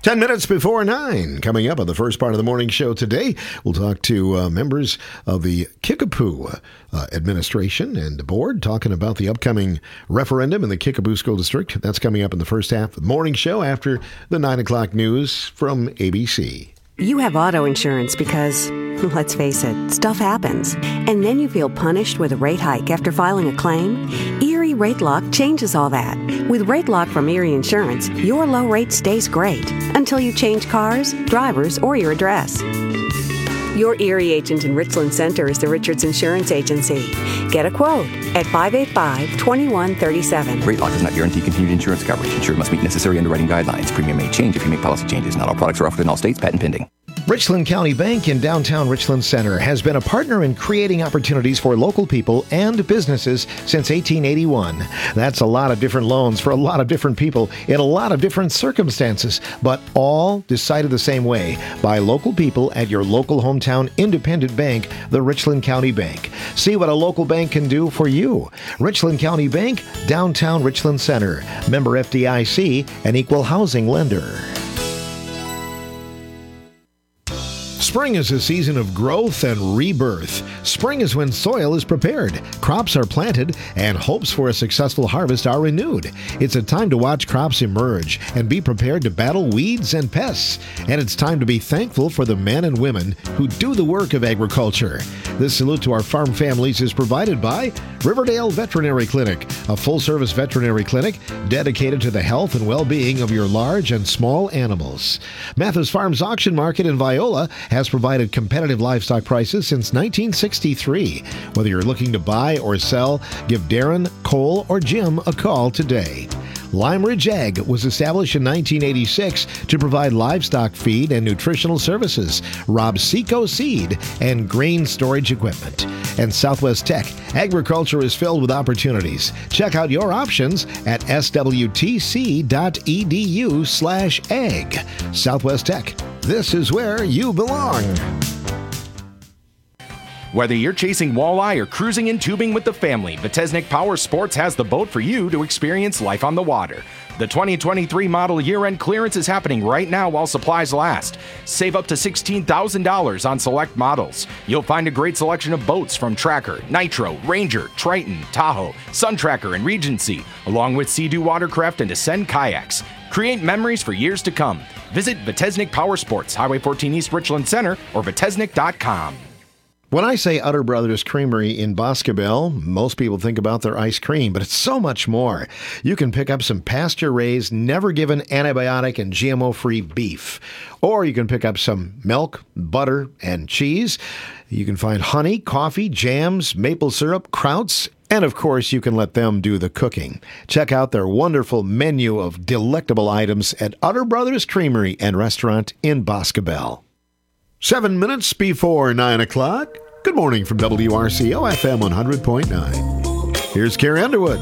Ten minutes before nine. Coming up on the first part of the morning show today, we'll talk to uh, members of the Kickapoo uh, administration and the board talking about the upcoming referendum in the Kickapoo School District. That's coming up in the first half of the morning show after the nine o'clock news from A B C. You have auto insurance because, let's face it, stuff happens. And then you feel punished with a rate hike after filing a claim? Erie Rate Lock changes all that. With Rate Lock from Erie Insurance, your low rate stays great until you change cars, drivers, or your address. Your Erie agent in Richland Center is the Richards Insurance Agency. Get a quote at five eight five, two one three seven. Rate Lock does not guarantee continued insurance coverage. Insured must meet necessary underwriting guidelines. Premium may change if you make policy changes. Not all products are offered in all states. Patent pending. Richland County Bank in downtown Richland Center has been a partner in creating opportunities for local people and businesses since eighteen eighty-one. That's a lot of different loans for a lot of different people in a lot of different circumstances, but all decided the same way by local people at your local hometown independent bank, the Richland County Bank. See what a local bank can do for you. Richland County Bank, downtown Richland Center. Member F D I C, an equal housing lender. Spring is a season of growth and rebirth. Spring is when soil is prepared, crops are planted, and hopes for a successful harvest are renewed. It's a time to watch crops emerge and be prepared to battle weeds and pests. And it's time to be thankful for the men and women who do the work of agriculture. This salute to our farm families is provided by Riverdale Veterinary Clinic, a full-service veterinary clinic dedicated to the health and well-being of your large and small animals. Mathis Farms Auction Market in Viola has provided competitive livestock prices since nineteen sixty-three. Whether you're looking to buy or sell, give Darren, Cole, or Jim a call today. Lime Ridge Ag was established in nineteen eighty-six to provide livestock feed and nutritional services, Rob Seco seed, and grain storage equipment. And Southwest Tech, agriculture is filled with opportunities. Check out your options at s w t c dot e d u slash ag. Southwest Tech, this is where you belong. Whether you're chasing walleye or cruising in tubing with the family, Vitesnik Power Sports has the boat for you to experience life on the water. The twenty twenty-three model year-end clearance is happening right now while supplies last. Save up to sixteen thousand dollars on select models. You'll find a great selection of boats from Tracker, Nitro, Ranger, Triton, Tahoe, Sun Tracker, and Regency, along with Sea-Doo watercraft and Ascend kayaks. Create memories for years to come. Visit Vitesnik Power Sports, Highway fourteen East Richland Center, or vitesnik dot com. When I say Utter Brothers Creamery in Boscobel, most people think about their ice cream, but it's so much more. You can pick up some pasture-raised, never-given antibiotic and G M O-free beef. Or you can pick up some milk, butter, and cheese. You can find honey, coffee, jams, maple syrup, krauts, and of course, you can let them do the cooking. Check out their wonderful menu of delectable items at Utter Brothers Creamery and Restaurant in Boscobel. Seven minutes before nine o'clock. Good morning from W R C O F M one hundred point nine. Here's Carrie Underwood.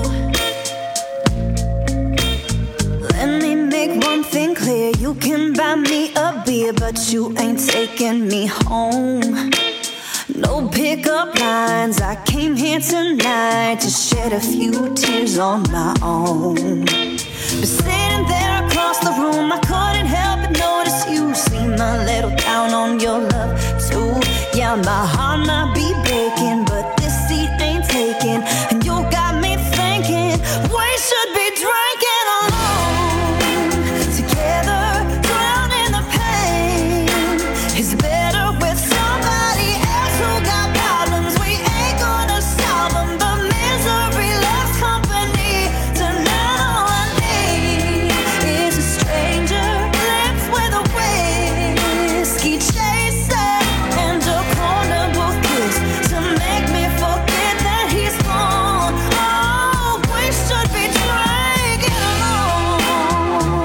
Let me make one thing clear. You can buy me a beer, but you ain't taking me home. No pickup lines. I came here tonight to shed a few tears on my own. But sitting there across the room, I couldn't help but notice you seem a little down on your love too. Yeah, my heart might be breaking, but this seat ain't taken. And you got me thinking we should be drinking alone together, drowning the pain. It's better with somebody else who got problems. We ain't gonna solve them, but misery loves company. Tonight all I need is a stranger, lips with a whiskey chaser, and a corner booth kiss to make me forget that he's gone. Oh, we should be drinking alone.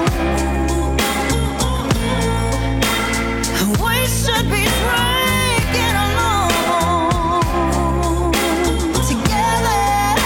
We should be drinking alone together.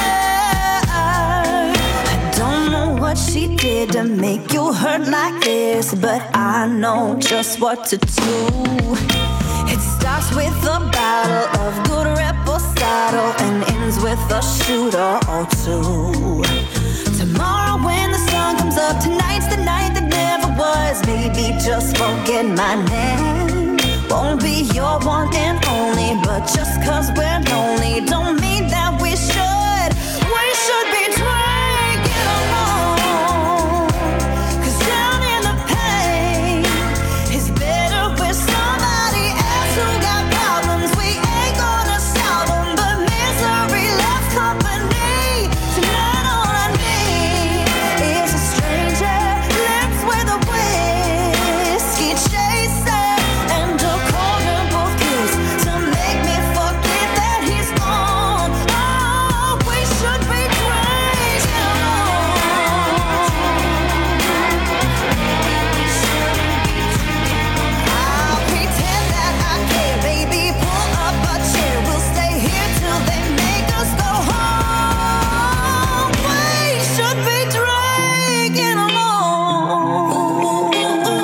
I don't know what she did to make you hurt like this, but I know just what to do. It starts with a bottle of good reposado and ends with a shooter or two. Tomorrow when the sun comes up, tonight's the night that never was. Maybe just forget my name. Won't be your one and only, but just cause we're lonely don't mean that we should. We should be drinking alone. Cause down in the pain is better with somebody else who got problems. We ain't gonna solve them, but misery loves company. Tonight all I need is a stranger, lips with a whiskey chaser, and a corner kiss to make me forget that he's gone. Oh, we should be crazy I'll pretend that I care, baby. Pull up a chair, we'll stay here till they make us go home. We should be drinking alone.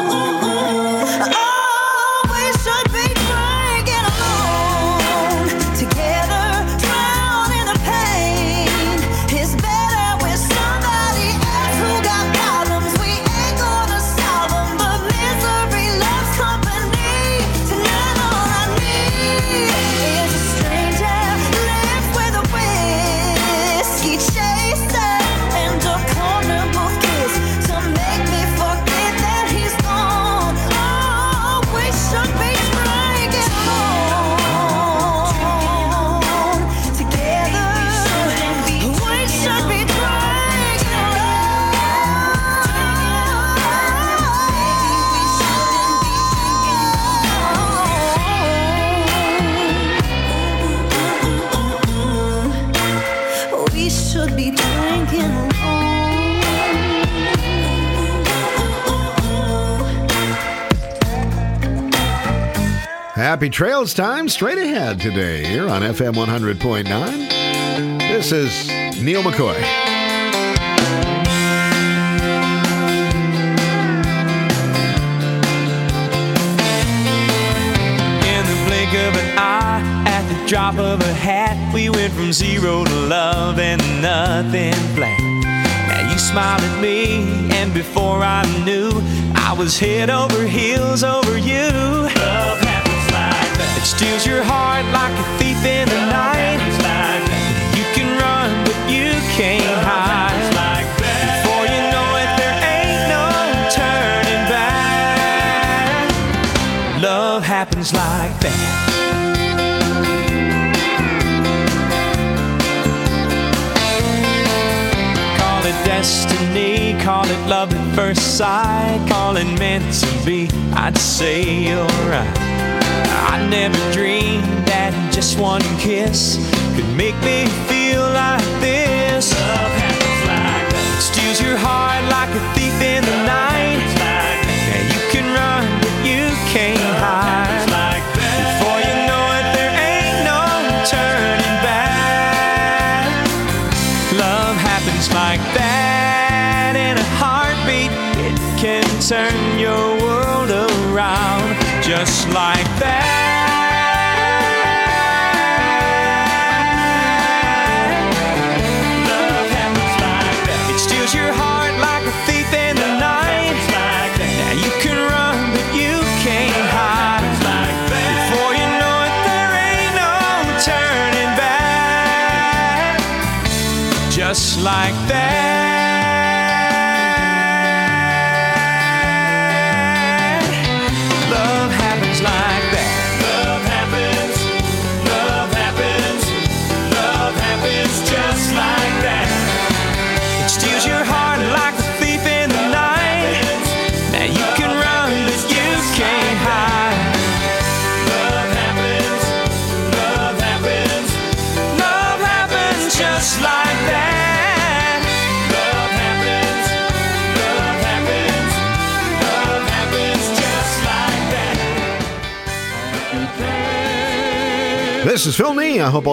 Oh, we should be drinking alone. Together, drown in the pain. It's better with somebody else who got problems. We ain't gonna solve them, but misery loves company. Tonight all I need is a stranger, lips with a whiskey chaser, and a corner booth kiss to make me forget that he's gone. Oh, we should be drinking alone. Together, we should be drinking alone. We should be drinking alone. Happy Trails time straight ahead today here on F M one hundred point nine. This is Neil McCoy. In the blink of an eye, at the drop of a hat, we went from zero to love and nothing flat. Now you smiled at me, and before I knew, I was head over heels over you. Love happens like that. It steals your heart like a thief in the night. Like you can run, but you can't hide. Like before you know it, there ain't no turning back. Love happens like that. Call it destiny, call it love at first sight, call it meant to be, I'd say you're right. I never dreamed that just one kiss could make me feel like this. Love happens like that. It steals your heart like a thief in the night. Yeah, you can run, but you can't hide. Like before you know it, there ain't no turning back. Love happens like that. In a heartbeat, it can turn your world around just like that. Love happens like that. It steals your heart like a thief in the night. Now you can run, but you can't hide. Before you know it, there ain't no turning back. Just like that. Love happens like that. Love happens. Love happens. Love happens just like that. It steals your heart like a thief in the night. Now you can run, but you can't hide. Love happens. Love happens. Love happens just like that. Love happens. Love happens. Love happens just like that. This is Phil Nee. I hope all